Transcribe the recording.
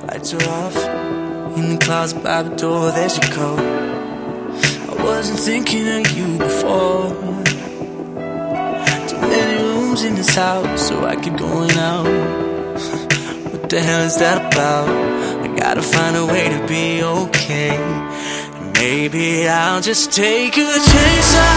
Lights are off, in the closet by the door, there she go. I wasn't thinking of you before. Too many rooms in this house, so I keep going out. What the hell is that about? I gotta find a way to be okay. Maybe I'll just take a chance.